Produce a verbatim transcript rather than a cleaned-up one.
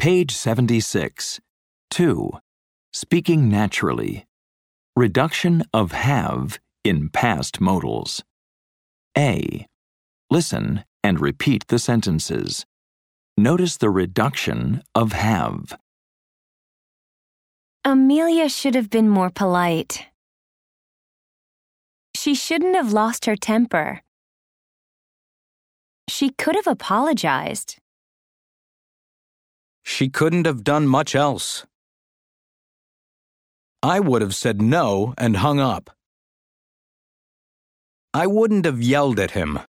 Page seventy-six. two. Speaking naturally. Reduction of have in past modals. A. Listen and repeat the sentences. Notice the reduction of have. Amelia should have been more polite. She shouldn't have lost her temper. She could have apologized. She couldn't have done much else. I would have said no and hung up. I wouldn't have yelled at him.